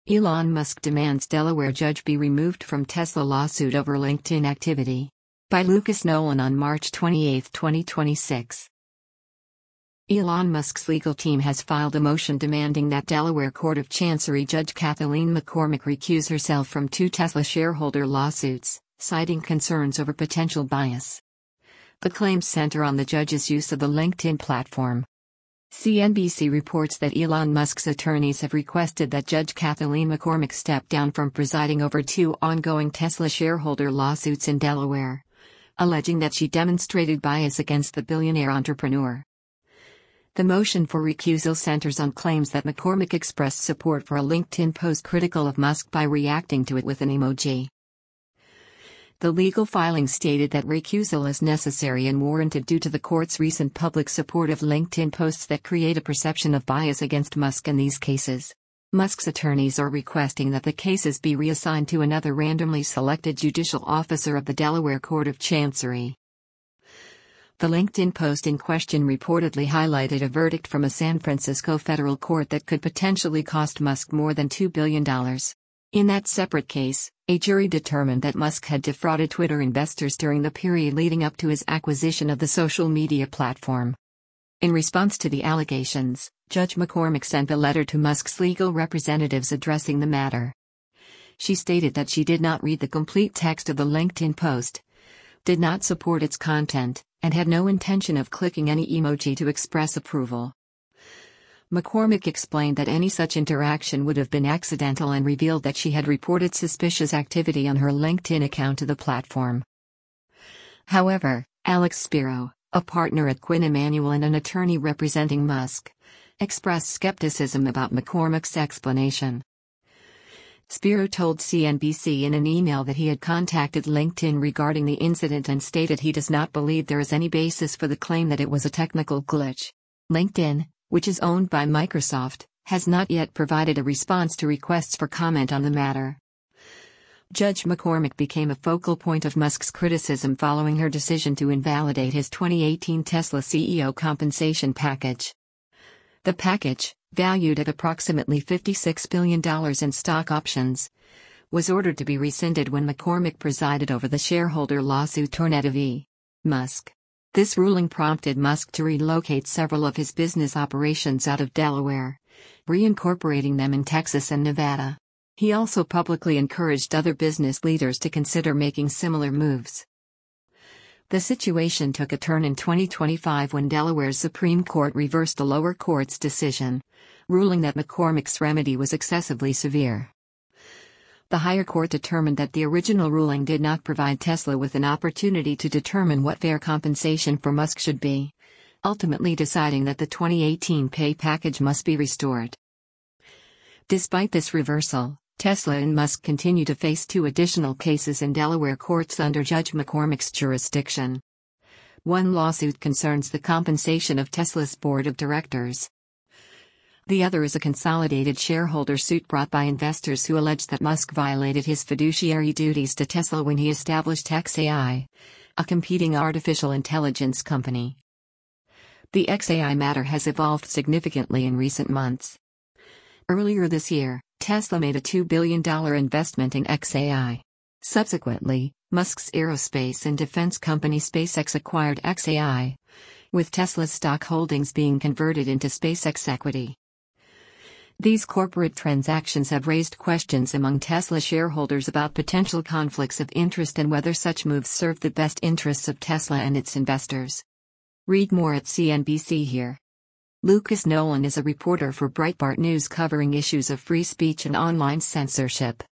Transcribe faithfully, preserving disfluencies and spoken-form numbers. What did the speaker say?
Elon Musk demands Delaware judge be removed from Tesla lawsuit over LinkedIn activity. By Lucas Nolan on March twenty-eighth, twenty twenty-six. Elon Musk's legal team has filed a motion demanding that Delaware Court of Chancery Judge Kathleen McCormick recuse herself from two Tesla shareholder lawsuits, citing concerns over potential bias. The claims center on the judge's use of the LinkedIn platform. C N B C reports that Elon Musk's attorneys have requested that Judge Kathleen McCormick step down from presiding over two ongoing Tesla shareholder lawsuits in Delaware, alleging that she demonstrated bias against the billionaire entrepreneur. The motion for recusal centers on claims that McCormick expressed support for a LinkedIn post critical of Musk by reacting to it with an emoji. The legal filing stated that recusal is necessary and warranted due to the court's recent public support of LinkedIn posts that create a perception of bias against Musk in these cases. Musk's attorneys are requesting that the cases be reassigned to another randomly selected judicial officer of the Delaware Court of Chancery. The LinkedIn post in question reportedly highlighted a verdict from a San Francisco federal court that could potentially cost Musk more than two billion dollars. In that separate case, a jury determined that Musk had defrauded Twitter investors during the period leading up to his acquisition of the social media platform. In response to the allegations, Judge McCormick sent a letter to Musk's legal representatives addressing the matter. She stated that she did not read the complete text of the LinkedIn post, did not support its content, and had no intention of clicking any emoji to express approval. McCormick explained that any such interaction would have been accidental and revealed that she had reported suspicious activity on her LinkedIn account to the platform. However, Alex Spiro, a partner at Quinn Emanuel and an attorney representing Musk, expressed skepticism about McCormick's explanation. Spiro told C N B C in an email that he had contacted LinkedIn regarding the incident and stated he does not believe there is any basis for the claim that it was a technical glitch. LinkedIn, which is owned by Microsoft, has not yet provided a response to requests for comment on the matter. Judge McCormick became a focal point of Musk's criticism following her decision to invalidate his twenty eighteen Tesla C E O compensation package. The package, valued at approximately fifty-six billion dollars in stock options, was ordered to be rescinded when McCormick presided over the shareholder lawsuit Tornado v. Musk. This ruling prompted Musk to relocate several of his business operations out of Delaware, reincorporating them in Texas and Nevada. He also publicly encouraged other business leaders to consider making similar moves. The situation took a turn in twenty twenty-five when Delaware's Supreme Court reversed the lower court's decision, ruling that McCormick's remedy was excessively severe. The higher court determined that the original ruling did not provide Tesla with an opportunity to determine what fair compensation for Musk should be, ultimately deciding that the twenty eighteen pay package must be restored. Despite this reversal, Tesla and Musk continue to face two additional cases in Delaware courts under Judge McCormick's jurisdiction. One lawsuit concerns the compensation of Tesla's board of directors. The other is a consolidated shareholder suit brought by investors who allege that Musk violated his fiduciary duties to Tesla when he established X A I, a competing artificial intelligence company. The X A I matter has evolved significantly in recent months. Earlier this year, Tesla made a two billion dollars investment in X A I. Subsequently, Musk's aerospace and defense company SpaceX acquired X A I, with Tesla's stock holdings being converted into SpaceX equity. These corporate transactions have raised questions among Tesla shareholders about potential conflicts of interest and whether such moves serve the best interests of Tesla and its investors. Read more at C N B C here. Lucas Nolan is a reporter for Breitbart News covering issues of free speech and online censorship.